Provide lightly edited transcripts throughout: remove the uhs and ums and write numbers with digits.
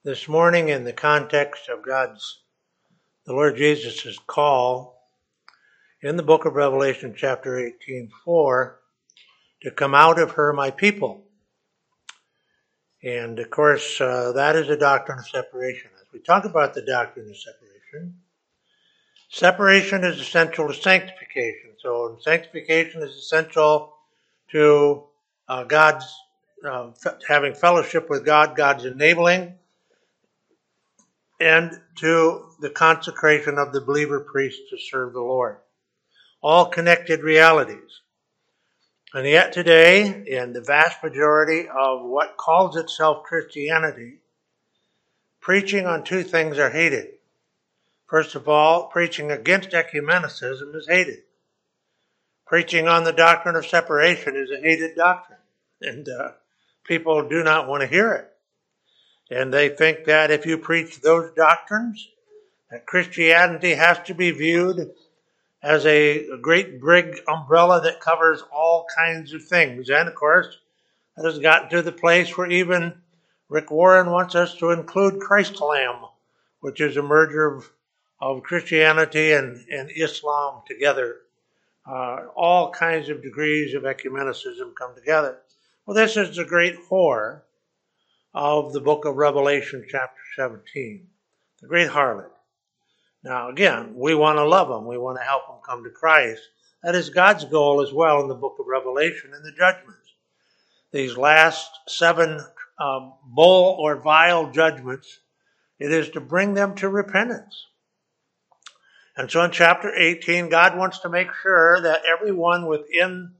This morning, in the context of the Lord Jesus' call in the book of Revelation, chapter 18:4, to come out of her, my people. And of course, that is a doctrine of separation. As we talk about the doctrine of separation is essential to sanctification. So sanctification is essential to God's having fellowship with God, God's enabling, and to the consecration of the believer priest to serve the Lord. All connected realities. And yet today, in the vast majority of what calls itself Christianity, preaching on two things are hated. First of all, preaching against ecumenicism is hated. Preaching on the doctrine of separation is a hated doctrine. And people do not want to hear it. And they think that if you preach those doctrines, that Christianity has to be viewed as a great big umbrella that covers all kinds of things. And of course, that has gotten to the place where even Rick Warren wants us to include Christ-lam, which is a merger of Christianity and Islam together. All kinds of degrees of ecumenicism come together. Well, this is the great whore of the book of Revelation, chapter 17, the great harlot. Now, again, we want to love them. We want to help them come to Christ. That is God's goal as well in the book of Revelation and the judgments. These last 7 bull or vile judgments, it is to bring them to repentance. And so in chapter 18, God wants to make sure that everyone within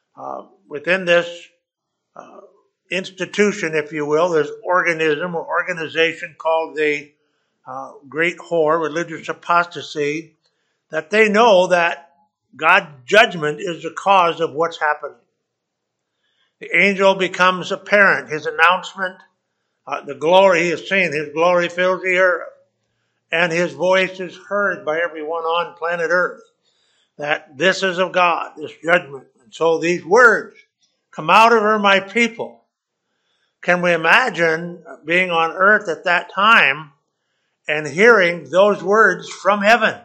this institution, if you will, this organism or organization called the great whore, religious apostasy, that they know that God's judgment is the cause of what's happening. The angel becomes apparent. His announcement, the glory he is seen, his glory fills the earth, and his voice is heard by everyone on planet Earth, that this is of God, this judgment. And so these words, come out of her, my people. Can we imagine being on earth at that time and hearing those words from heaven?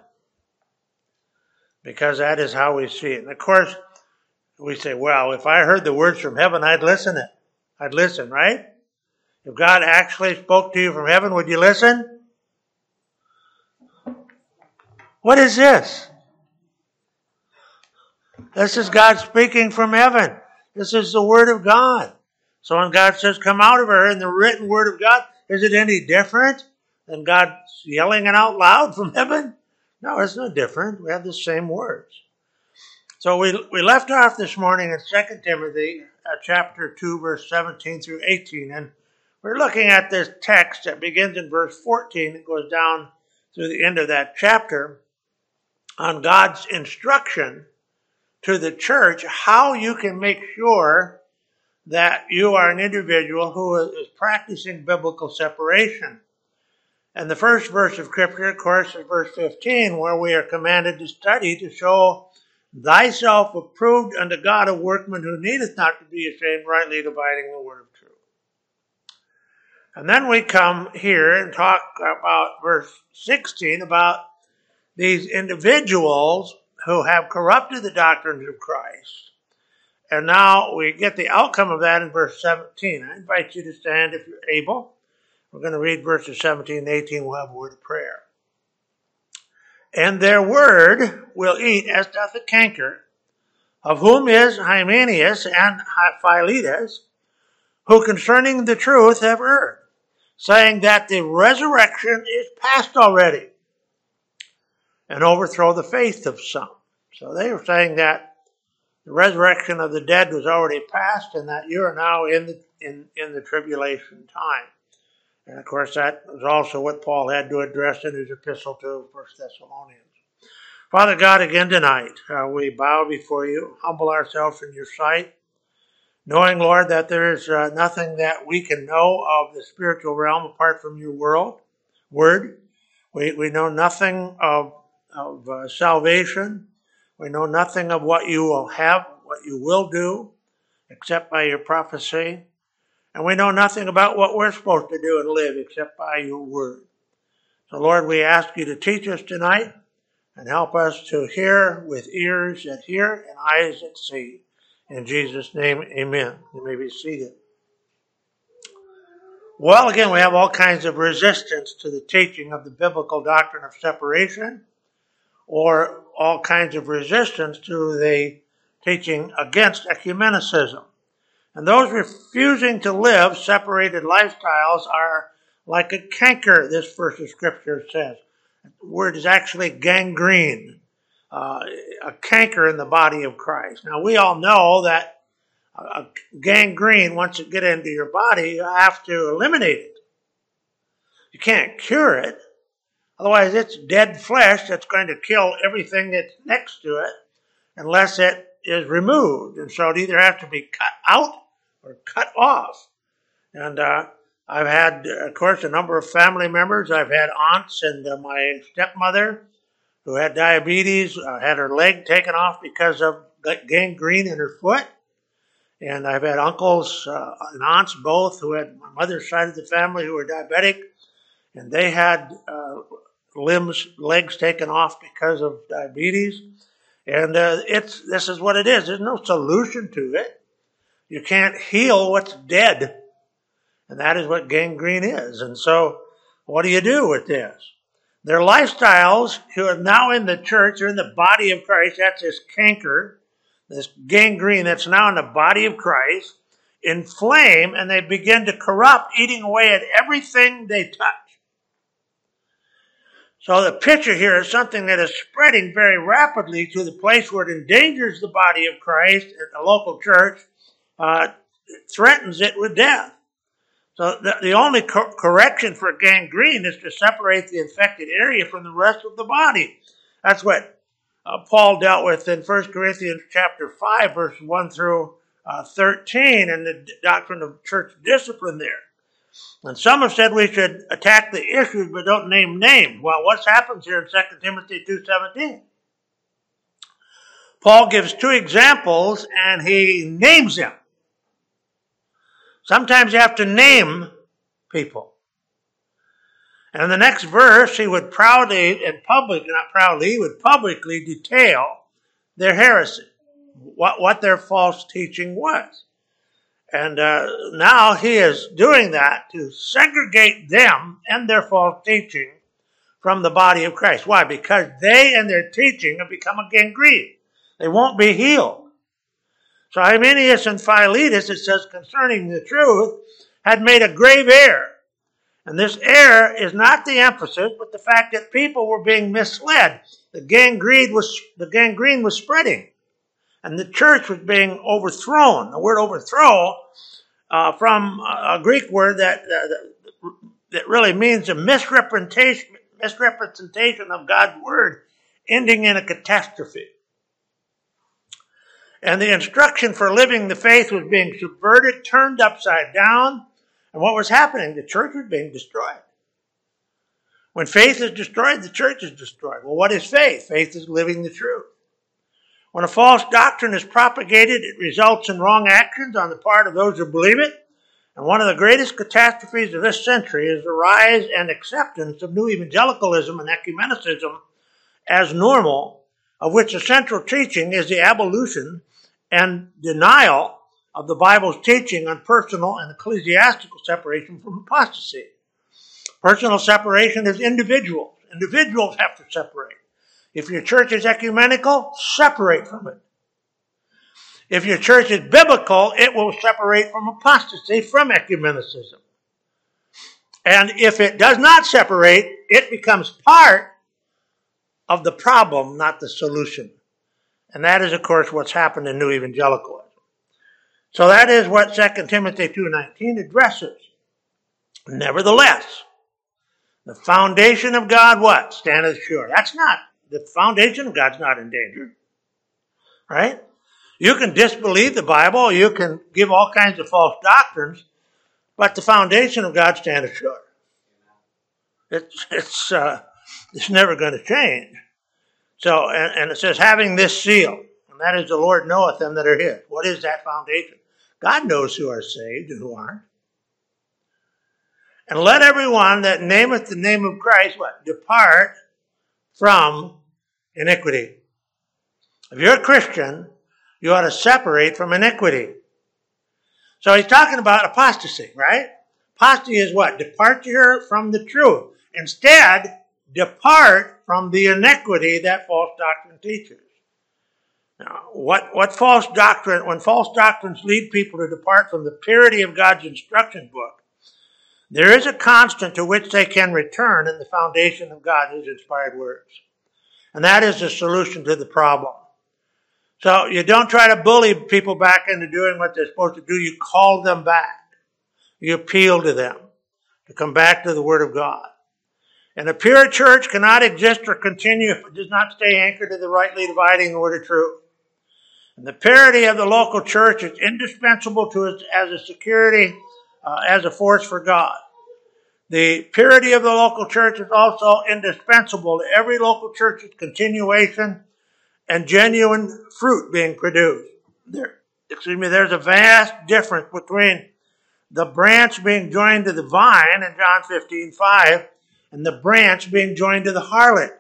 Because that is how we see it. And of course, we say, well, if I heard the words from heaven, I'd listen, right? If God actually spoke to you from heaven, would you listen? What is this? This is God speaking from heaven. This is the word of God. So when God says, come out of her in the written word of God, is it any different than God yelling it out loud from heaven? No, it's no different. We have the same words. So we left off this morning in 2 Timothy chapter 2, verse 17 through 18. And we're looking at this text that begins in verse 14 and goes down through the end of that chapter on God's instruction to the church, how you can make sure that you are an individual who is practicing biblical separation. And the first verse of Scripture, of course, is verse 15, where we are commanded to study to show thyself approved unto God, a workman who needeth not to be ashamed, rightly dividing the word of truth. And then we come here and talk about verse 16, about these individuals who have corrupted the doctrines of Christ. And now we get the outcome of that in verse 17. I invite you to stand if you're able. We're going to read verses 17 and 18. We'll have a word of prayer. And their word will eat as doth the canker, of whom is Hymenaeus and Philetus, who concerning the truth have erred, saying that the resurrection is past already, and overthrow the faith of some. So they were saying that the resurrection of the dead was already past, and that you are now in the tribulation time. And of course, that was also what Paul had to address in his epistle to 1 Thessalonians. Father God, again tonight, we bow before you, humble ourselves in your sight, knowing, Lord, that there is nothing that we can know of the spiritual realm apart from your word. We know nothing of salvation. We know nothing of what you will have, what you will do, except by your prophecy. And we know nothing about what we're supposed to do and live except by your word. So, Lord, we ask you to teach us tonight and help us to hear with ears that hear and eyes that see. In Jesus' name, amen. You may be seated. Well, again, we have all kinds of resistance to the teaching of the biblical doctrine of separation, or all kinds of resistance to the teaching against ecumenicism. And those refusing to live separated lifestyles are like a canker, this verse of Scripture says. The word is actually gangrene, a canker in the body of Christ. Now, we all know that a gangrene, once it gets into your body, you have to eliminate it. You can't cure it. Otherwise, it's dead flesh that's going to kill everything that's next to it unless it is removed. And so it either has to be cut out or cut off. And I've had, of course, a number of family members. I've had aunts and my stepmother who had diabetes, had her leg taken off because of gangrene in her foot. And I've had uncles and aunts both who had my mother's side of the family who were diabetic. And they had legs taken off because of diabetes. And this is what it is. There's no solution to it. You can't heal what's dead. And that is what gangrene is. And so what do you do with this? Their lifestyles who are now in the church or in the body of Christ, that's this canker, this gangrene that's now in the body of Christ, inflame and they begin to corrupt, eating away at everything they touch. So the picture here is something that is spreading very rapidly to the place where it endangers the body of Christ at the local church, threatens it with death. So the only correction for gangrene is to separate the infected area from the rest of the body. That's what Paul dealt with in 1 Corinthians chapter 5, verse 1 through 13, and the doctrine of church discipline there. And some have said we should attack the issues but don't name names. Well, what happens here in 2 Timothy 2:17? Paul gives two examples and he names them. Sometimes you have to name people. And in the next verse, he would he would publicly detail their heresy, what their false teaching was. And now he is doing that to segregate them and their false teaching from the body of Christ. Why? Because they and their teaching have become a gangrene. They won't be healed. So Hymenaeus and Philetus, it says, concerning the truth, had made a grave error. And this error is not the emphasis, but the fact that people were being misled. The gangrene was spreading, and the church was being overthrown. The word overthrow, from a Greek word that really means a misrepresentation of God's word, ending in a catastrophe. And the instruction for living the faith was being subverted, turned upside down. And what was happening? The church was being destroyed. When faith is destroyed, the church is destroyed. Well, what is faith? Faith is living the truth. When a false doctrine is propagated, it results in wrong actions on the part of those who believe it. And one of the greatest catastrophes of this century is the rise and acceptance of new evangelicalism and ecumenicism as normal, of which the central teaching is the abolition and denial of the Bible's teaching on personal and ecclesiastical separation from apostasy. Personal separation is individuals. Individuals have to separate. If your church is ecumenical, separate from it. If your church is biblical, it will separate from apostasy, from ecumenicism. And if it does not separate, it becomes part of the problem, not the solution. And that is, of course, what's happened in New Evangelicalism. So that is what 2 Timothy 2:19 addresses. Nevertheless, the foundation of God, what? Standeth sure. The foundation of God's not in danger. Right? You can disbelieve the Bible, you can give all kinds of false doctrines, but the foundation of God standeth sure. It's never going to change. So, and it says, having this seal, and that is the Lord knoweth them that are his. What is that foundation? God knows who are saved and who aren't. And let everyone that nameth the name of Christ, what? Depart from iniquity. If you're a Christian, you ought to separate from iniquity. So he's talking about apostasy, right? Apostasy is what? Departure from the truth. Instead, depart from the iniquity that false doctrine teaches. Now, what false doctrine, when false doctrines lead people to depart from the purity of God's instruction book, there is a constant to which they can return in the foundation of God, His inspired words. And that is the solution to the problem. So you don't try to bully people back into doing what they're supposed to do. You call them back. You appeal to them to come back to the Word of God. And a pure church cannot exist or continue if it does not stay anchored to the rightly dividing the Word of truth. And the purity of the local church is indispensable to it as a security, as a force for God. The purity of the local church is also indispensable to every local church's continuation and genuine fruit being produced. There's a vast difference between the branch being joined to the vine in John 15:5 and the branch being joined to the harlot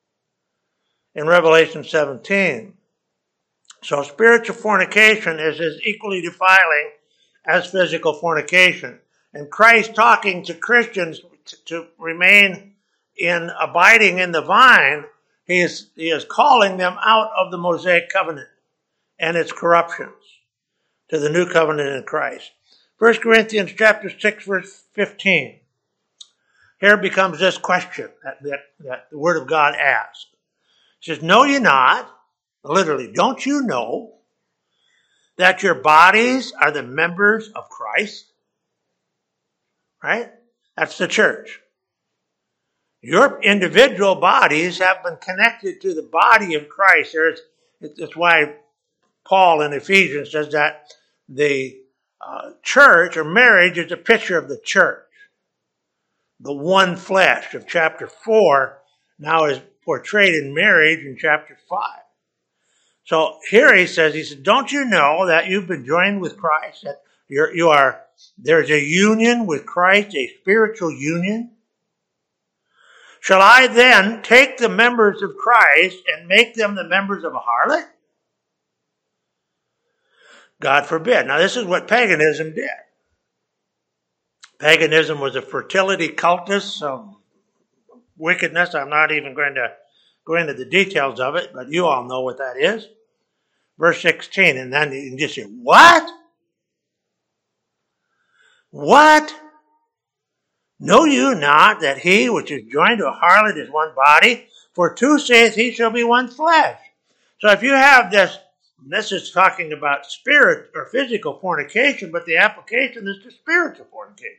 in Revelation 17. So spiritual fornication is as equally defiling as physical fornication. And Christ talking to Christians to remain in abiding in the vine, he is calling them out of the Mosaic covenant and its corruptions to the new covenant in Christ. 1 Corinthians chapter 6, verse 15. Here becomes this question that the Word of God asks. It says, know ye not, literally, don't you know that your bodies are the members of Christ? Right? That's the church. Your individual bodies have been connected to the body of Christ. That's why Paul in Ephesians says that the church or marriage is a picture of the church. The one flesh of chapter 4 now is portrayed in marriage in chapter 5. So here he says, don't you know that you've been joined with Christ? That there's a union with Christ, a spiritual union. Shall I then take the members of Christ and make them the members of a harlot? God forbid. Now this is what paganism did. Paganism was a fertility cultus, wickedness. I'm not even going to go into the details of it, but you all know what that is. Verse 16, and then you can just say, what? What? Know you not that he which is joined to a harlot is one body? For two saith he shall be one flesh. So if you have this is talking about spirit or physical fornication, but the application is to spiritual fornication.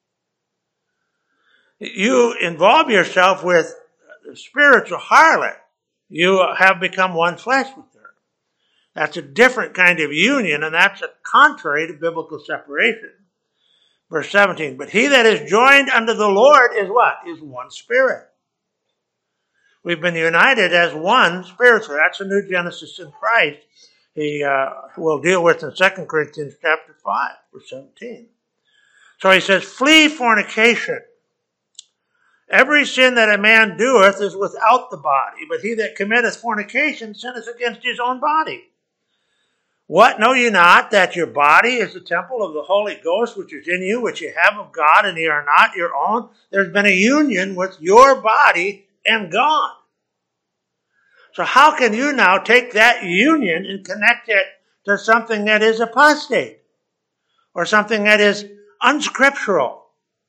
You involve yourself with the spiritual harlot, you have become one flesh with her. That's a different kind of union, and that's contrary to biblical separation. Verse 17, but he that is joined unto the Lord is what? Is one spirit. We've been united as one spiritually. That's a new Genesis in Christ. He will deal with in 2 Corinthians chapter 5, verse 17. So he says, flee fornication. Every sin that a man doeth is without the body, but he that committeth fornication sinneth against his own body. What, know ye not that your body is the temple of the Holy Ghost, which is in you, which ye have of God, and ye are not your own? There's been a union with your body and God. So how can you now take that union and connect it to something that is apostate or something that is unscriptural?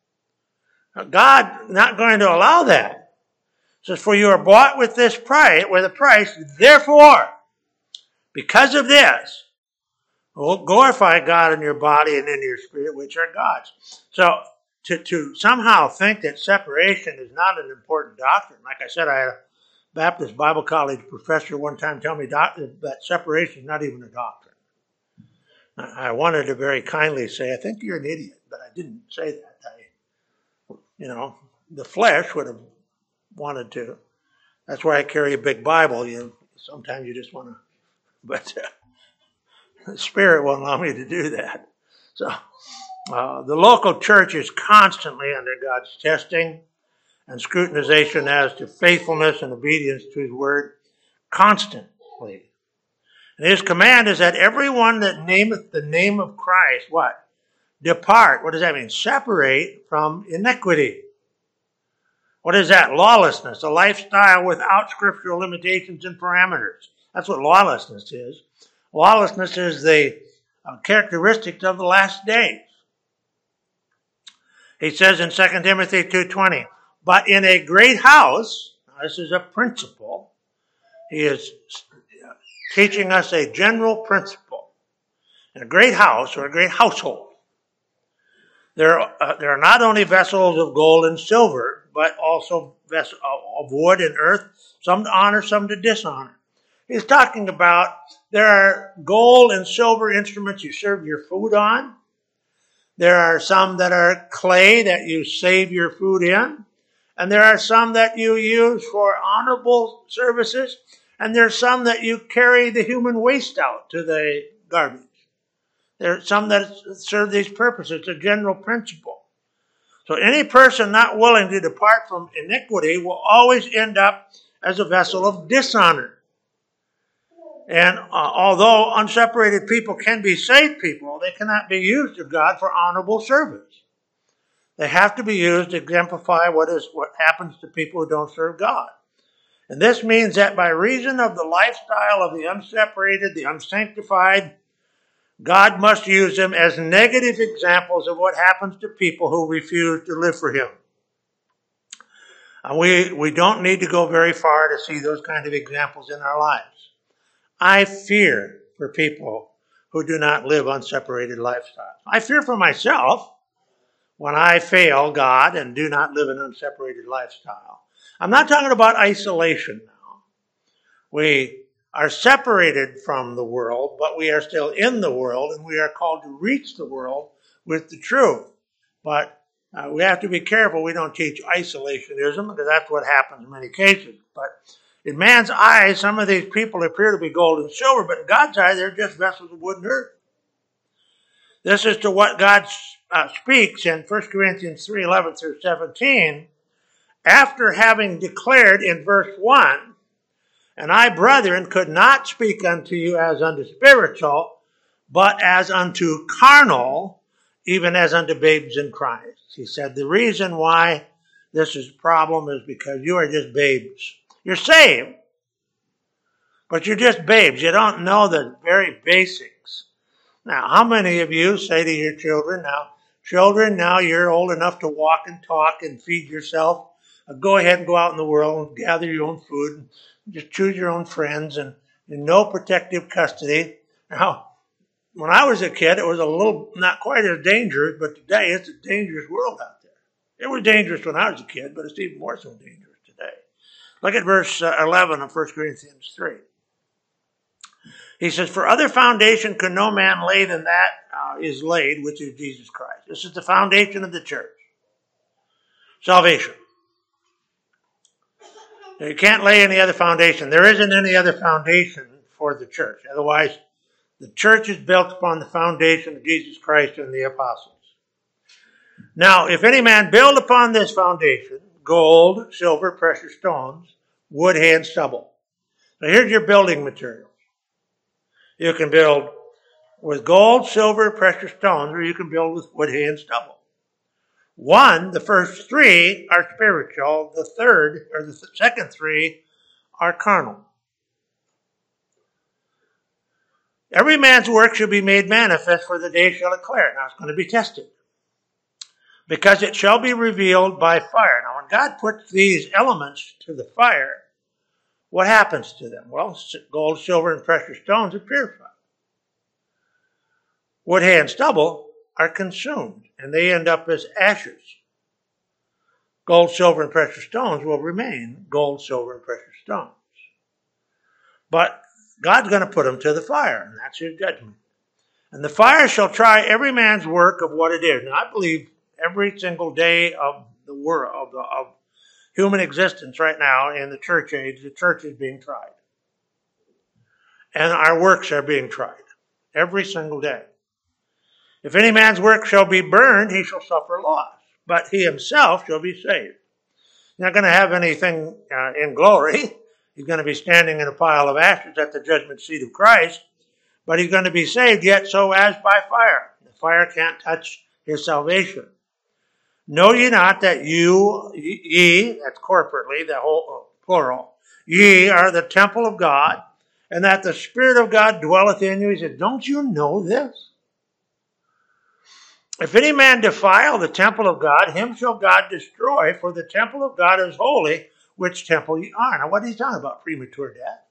God not going to allow that. It says, for you are bought with this price, with a price, therefore, because of this, glorify God in your body and in your spirit, which are God's. So to somehow think that separation is not an important doctrine. Like I said, I had a Baptist Bible College professor one time tell me that separation is not even a doctrine. I wanted to very kindly say, I think you're an idiot, but I didn't say that. The flesh would have wanted to. That's why I carry a big Bible. Sometimes you just want to, but the Spirit won't allow me to do that. So The local church is constantly under God's testing and scrutinization as to faithfulness and obedience to his word, constantly. And his command is that everyone that nameth the name of Christ, what? Depart. What does that mean? Separate from iniquity. What is that? Lawlessness, a lifestyle without scriptural limitations and parameters. That's what lawlessness is. Lawlessness is the characteristics of the last days. He says in 2 Timothy 2:20, but in a great house, this is a principle, he is teaching us a general principle. In a great house or a great household, there are not only vessels of gold and silver, but also vessels of wood and earth, some to honor, some to dishonor. He's talking about there are gold and silver instruments you serve your food on. There are some that are clay that you save your food in. And there are some that you use for honorable services. And there's some that you carry the human waste out to the garbage. There are some that serve these purposes. It's a general principle. So any person not willing to depart from iniquity will always end up as a vessel of dishonor. And although unseparated people can be saved people, they cannot be used of God for honorable service. They have to be used to exemplify what happens to people who don't serve God. And this means that by reason of the lifestyle of the unseparated, the unsanctified, God must use them as negative examples of what happens to people who refuse to live for him. And we don't need to go very far to see those kind of examples in our lives. I fear for people who do not live unseparated lifestyles. I fear for myself when I fail God and do not live an unseparated lifestyle. I'm not talking about isolation now. We are separated from the world, but we are still in the world, and we are called to reach the world with the truth. But we have to be careful we don't teach isolationism, because that's what happens in many cases. But in man's eyes, some of these people appear to be gold and silver, but in God's eye, they're just vessels of wood and earth. This is to what God speaks in 1 Corinthians 3:11 through 17, after having declared in verse 1, and I, brethren, could not speak unto you as unto spiritual, but as unto carnal, even as unto babes in Christ. He said the reason why this is a problem is because you are just babes. You're saved, but you're just babes. You don't know the very basics. Now, how many of you say to your children, now you're old enough to walk and talk and feed yourself. Go ahead and go out in the world and gather your own food and just choose your own friends and in no protective custody. Now, when I was a kid, it was a little, not quite as dangerous, but today it's a dangerous world out there. It was dangerous when I was a kid, but it's even more so dangerous today. Look at verse 11 of 1 Corinthians 3. He says, for other foundation could no man lay than that is laid, which is Jesus Christ. This is the foundation of the church. Salvation. You can't lay any other foundation. There isn't any other foundation for the church. Otherwise, the church is built upon the foundation of Jesus Christ and the apostles. Now, if any man build upon this foundation, gold, silver, precious stones, wood, hay, and stubble. Now here's your building materials. You can build with gold, silver, precious stones, or you can build with wood, hay, and stubble. The first three are spiritual. The second three are carnal. Every man's work shall be made manifest, for the day shall declare it. Now it's going to be tested, because it shall be revealed by fire. Now when God puts these elements to the fire, what happens to them? Well, gold, silver, and precious stones are purified. Wood, hay, and stubble are consumed, and they end up as ashes. Gold, silver, and precious stones will remain gold, silver, and precious stones. But God's going to put them to the fire, and that's his judgment. And the fire shall try every man's work of what it is. Now, I believe every single day of the world, of human existence right now in the church age, the church is being tried. And our works are being tried every single day. If any man's work shall be burned, he shall suffer loss, but he himself shall be saved. He's not going to have anything in glory. He's going to be standing in a pile of ashes at the judgment seat of Christ, but he's going to be saved, yet so as by fire. The fire can't touch his salvation. Know ye not that ye, that's corporately, the whole plural, ye are the temple of God, and that the Spirit of God dwelleth in you? He said, don't you know this? If any man defile the temple of God, him shall God destroy, for the temple of God is holy, which temple ye are. Now, what is he talking about? Premature death.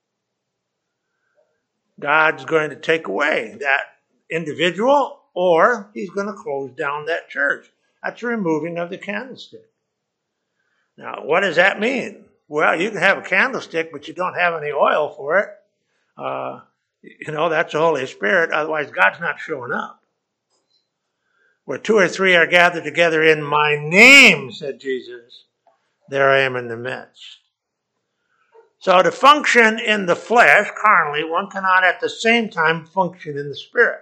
God's going to take away that individual, or he's going to close down that church. That's the removing of the candlestick. Now, what does that mean? Well, you can have a candlestick, but you don't have any oil for it. That's the Holy Spirit. Otherwise, God's not showing up. Where 2 or 3 are gathered together in my name, said Jesus, there I am in the midst. So to function in the flesh, carnally, one cannot at the same time function in the Spirit.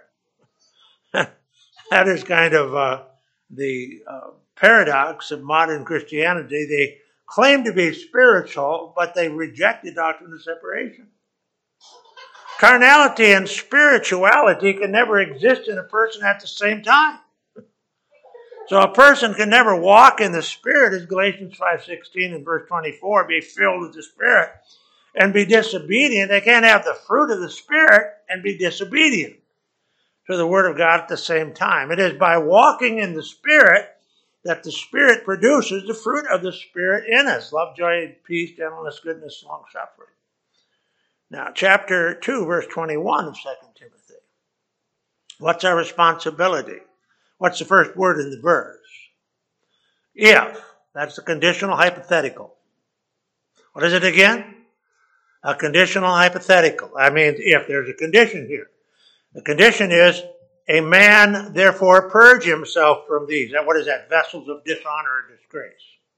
That is kind of the paradox of modern Christianity. They claim to be spiritual, but they reject the doctrine of separation. Carnality and spirituality can never exist in a person at the same time. So a person can never walk in the Spirit, as Galatians 5:16 and verse 24, be filled with the Spirit and be disobedient. They can't have the fruit of the Spirit and be disobedient to the Word of God at the same time. It is by walking in the Spirit that the Spirit produces the fruit of the Spirit in us. Love, joy, peace, gentleness, goodness, long-suffering. Now, chapter 2, verse 21 of 2 Timothy. What's our responsibility? What's the first word in the verse? If. That's the conditional hypothetical. What is it again? A conditional hypothetical. I mean, if there's a condition here. The condition is, a man therefore purge himself from these. What is that? Vessels of dishonor or disgrace.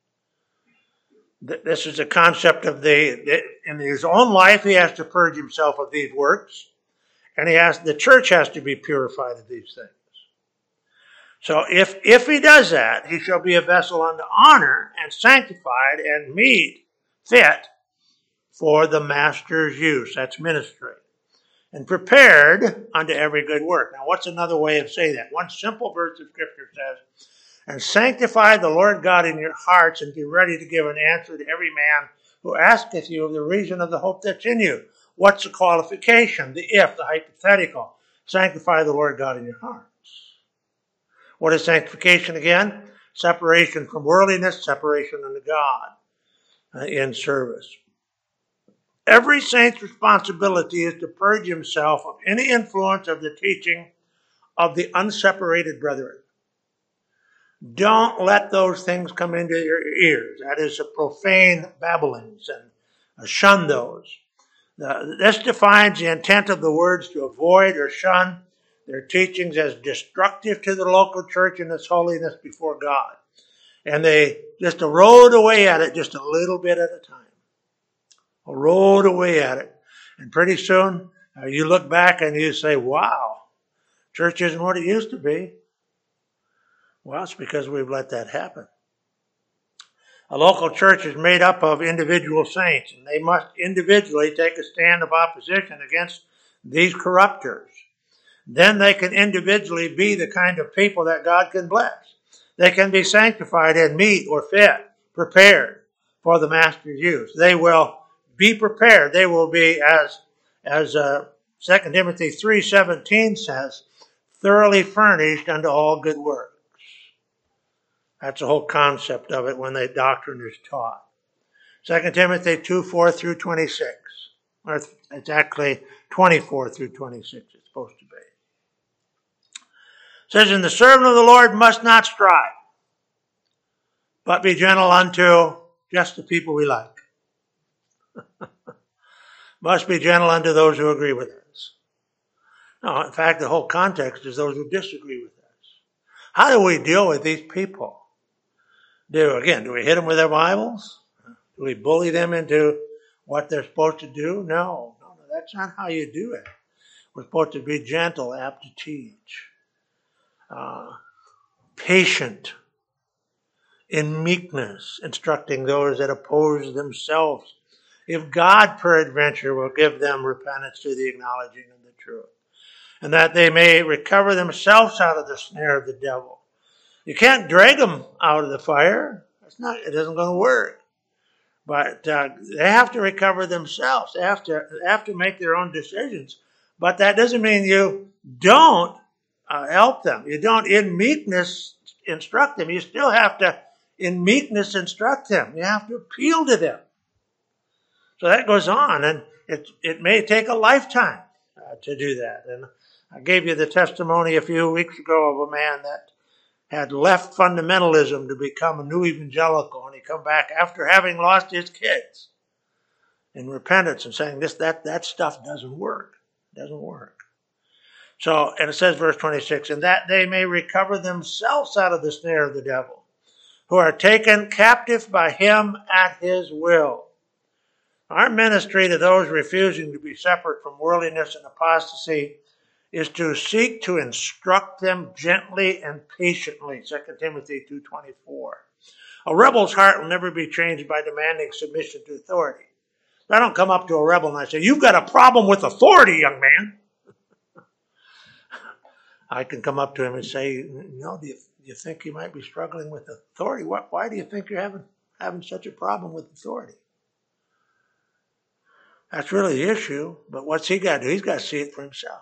This is a concept of in his own life, he has to purge himself of these works. And the church has to be purified of these things. So if he does that, he shall be a vessel unto honor and sanctified and meet, fit for the master's use. That's ministry. And prepared unto every good work. Now, what's another way of saying that? One simple verse of Scripture says, and sanctify the Lord God in your hearts, and be ready to give an answer to every man who asketh you of the reason of the hope that's in you. What's the qualification? The if, the hypothetical. Sanctify the Lord God in your hearts. What is sanctification again? Separation from worldliness, separation unto God in service. Every saint's responsibility is to purge himself of any influence of the teaching of the unseparated brethren. Don't let those things come into your ears. That is a profane babblings, and shun those. This defines the intent of the words to avoid or shun their teachings as destructive to the local church and its holiness before God. And they just erode away at it just a little bit at a time. Erode away at it. And pretty soon, you look back and you say, wow, church isn't what it used to be. Well, it's because we've let that happen. A local church is made up of individual saints, and they must individually take a stand of opposition against these corruptors. Then they can individually be the kind of people that God can bless. They can be sanctified and meet or fit, prepared for the master's use. They will be prepared. They will be, as 2 Timothy 3:17 says, thoroughly furnished unto all good works. That's the whole concept of it when the doctrine is taught. 2 Timothy 2:4 through 26. Or it's actually 24 through 26 it's supposed to be. It says, and the servant of the Lord must not strive, but be gentle unto just the people we like. Must be gentle unto those who agree with us. No, in fact, the whole context is those who disagree with us. How do we deal with these people? Do we hit them with their Bibles? Do we bully them into what they're supposed to do? No, that's not how you do it. We're supposed to be gentle, apt to teach. patient, in meekness, instructing those that oppose themselves, if God peradventure will give them repentance to the acknowledging of the truth, and that they may recover themselves out of the snare of the devil. You can't drag them out of the fire. It isn't going to work. But they have to recover themselves. They have to make their own decisions. But that doesn't mean you don't help them. You don't, in meekness, instruct them. You still have to, in meekness, instruct them. You have to appeal to them. So that goes on, and it may take a lifetime to do that. And I gave you the testimony a few weeks ago of a man that had left fundamentalism to become a new evangelical, and he come back after having lost his kids in repentance and saying that stuff doesn't work. It doesn't work. So, and it says, verse 26, and that they may recover themselves out of the snare of the devil, who are taken captive by him at his will. Our ministry to those refusing to be separate from worldliness and apostasy is to seek to instruct them gently and patiently, 2 Timothy 2:24. A rebel's heart will never be changed by demanding submission to authority. I don't come up to a rebel and I say, you've got a problem with authority, young man. I can come up to him and say, do you think you might be struggling with authority? Why do you think you're having such a problem with authority? That's really the issue, but what's he got to do? He's got to see it for himself.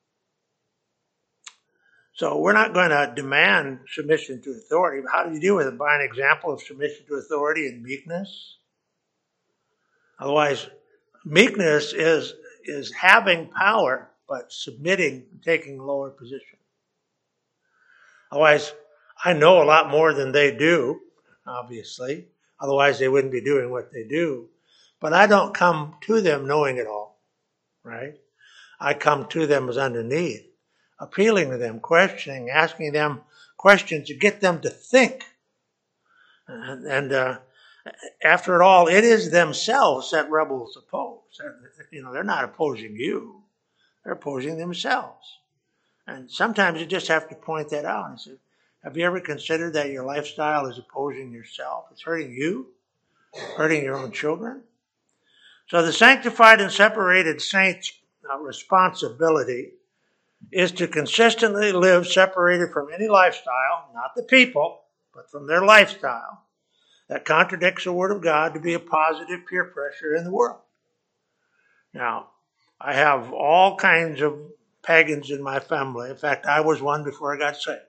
So we're not going to demand submission to authority. But how do you deal with it? By an example of submission to authority and meekness? Otherwise, meekness is having power, but submitting, taking a lower position. Otherwise, I know a lot more than they do, obviously. Otherwise, they wouldn't be doing what they do. But I don't come to them knowing it all, right? I come to them as underneath, appealing to them, questioning, asking them questions to get them to think. And after all, it is themselves that rebels oppose. They're not opposing you. They're opposing themselves. And sometimes you just have to point that out and say, have you ever considered that your lifestyle is opposing yourself? It's hurting you, hurting your own children. So the sanctified and separated saints' responsibility is to consistently live separated from any lifestyle, not the people, but from their lifestyle, that contradicts the Word of God, to be a positive peer pressure in the world. Now, I have all kinds of pagans in my family. In fact, I was one before I got saved.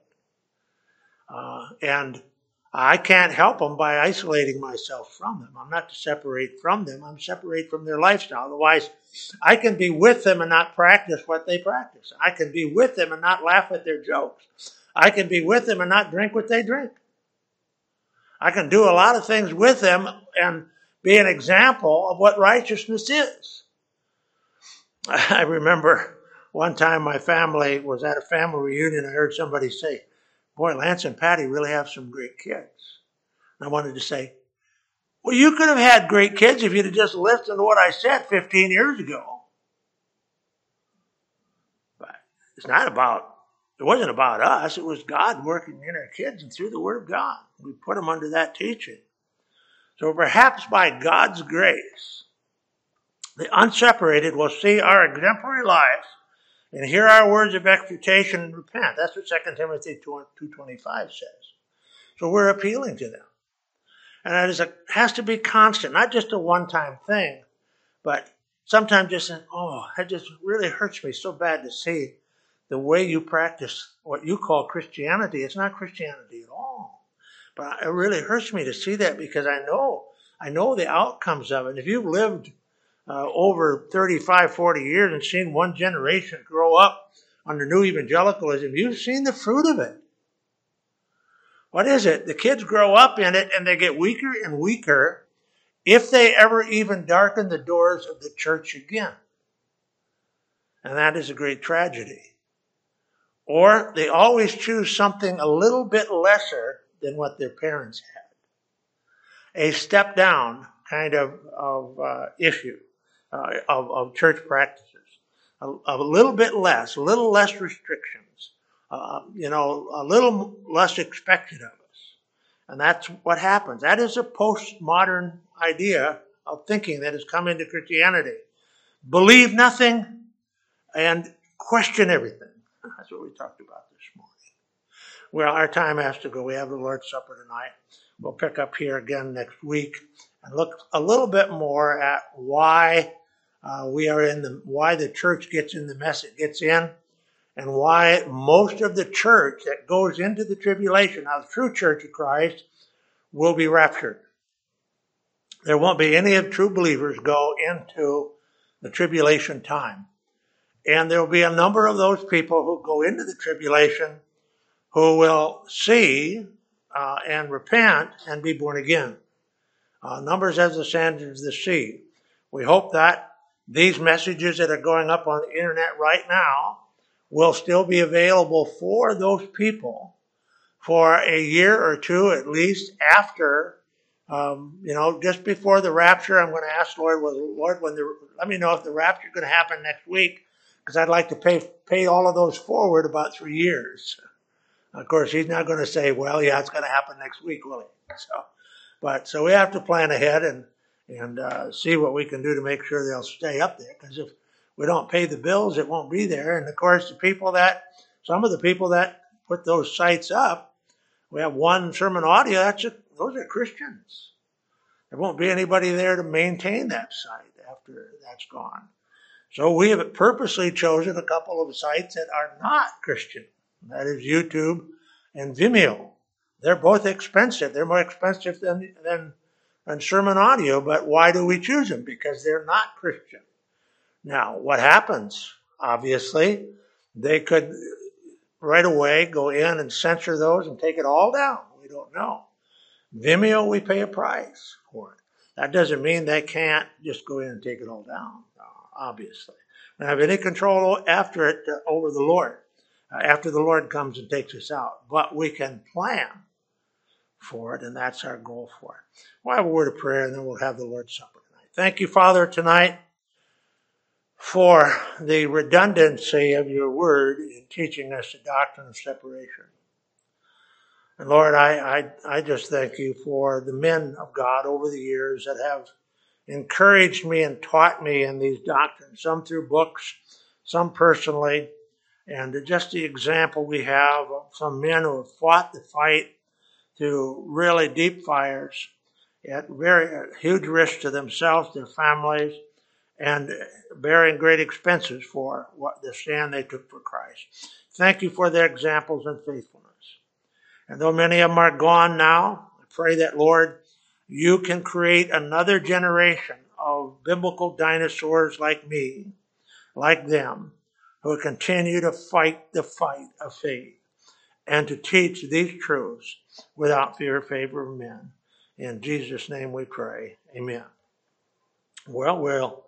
And I can't help them by isolating myself from them. I'm not to separate from them. I'm separate from their lifestyle. Otherwise, I can be with them and not practice what they practice. I can be with them and not laugh at their jokes. I can be with them and not drink what they drink. I can do a lot of things with them and be an example of what righteousness is. I remember one time my family was at a family reunion. I heard somebody say, boy, Lance and Patty really have some great kids. And I wanted to say, well, you could have had great kids if you'd have just listened to what I said 15 years ago. But it wasn't about us. It was God working in our kids and through the Word of God. We put them under that teaching. So perhaps by God's grace, the unseparated will see our exemplary lives and hear our words of exhortation and repent. That's what 2 Timothy 2:25 says. So we're appealing to them. And it has to be constant, not just a one-time thing, but sometimes just saying, that just really hurts me so bad to see the way you practice what you call Christianity. It's not Christianity at all. But it really hurts me to see that, because I know the outcomes of it. And if you've lived over 35, 40 years and seen one generation grow up under new evangelicalism, you've seen the fruit of it. What is it? The kids grow up in it and they get weaker and weaker if they ever even darken the doors of the church again. And that is a great tragedy. Or they always choose something a little bit lesser than what their parents had. A step down kind of issue of church practices. A little less restrictions, a little less expected of us. And that's what happens. That is a postmodern idea of thinking that has come into Christianity. Believe nothing and question everything. That's what we talked about this morning. Well, our time has to go. We have the Lord's Supper tonight. We'll pick up here again next week and look a little bit more at why why the church gets in the mess it gets in, and why most of the church that goes into the tribulation, now the true church of Christ, will be raptured. There won't be any of true believers go into the tribulation time. And there will be a number of those people who go into the tribulation who will see and repent and be born again. Numbers as the sands of the sea. We hope that these messages that are going up on the internet right now will still be available for those people for a year or two at least after, just before the rapture. I'm going to ask Lord, let me know if the rapture is going to happen next week, because I'd like to pay all of those forward about 3 years. Of course, he's not going to say, well, yeah, it's going to happen next week, will he? So we have to plan ahead and see what we can do to make sure they'll stay up there, because if we don't pay the bills, it won't be there. And of course, some of the people that put those sites up, we have one sermon audio, those are Christians. There won't be anybody there to maintain that site after that's gone. So we have purposely chosen a couple of sites that are not Christian. That is YouTube and Vimeo. They're both expensive. They're more expensive than sermon audio, but why do we choose them? Because they're not Christian. Now, what happens? Obviously, they could right away go in and censor those and take it all down. We don't know. Vimeo, we pay a price for it. That doesn't mean they can't just go in and take it all down, obviously. We don't have any control after it over the Lord, after the Lord comes and takes us out. But we can plan for it, and that's our goal for it. We'll have a word of prayer, and then we'll have the Lord's Supper tonight. Thank you, Father, tonight for the redundancy of your word in teaching us the doctrine of separation. And Lord, I just thank you for the men of God over the years that have encouraged me and taught me in these doctrines, some through books, some personally, and just the example we have of some men who have fought the fight through really deep fires at very huge risk to themselves, their families, and bearing great expenses for what the stand they took for Christ. Thank you for their examples and faithfulness. And though many of them are gone now, I pray that, Lord, you can create another generation of biblical dinosaurs like me, like them, who continue to fight the fight of faith and to teach these truths without fear or favor of men. In Jesus' name we pray. Amen. Well,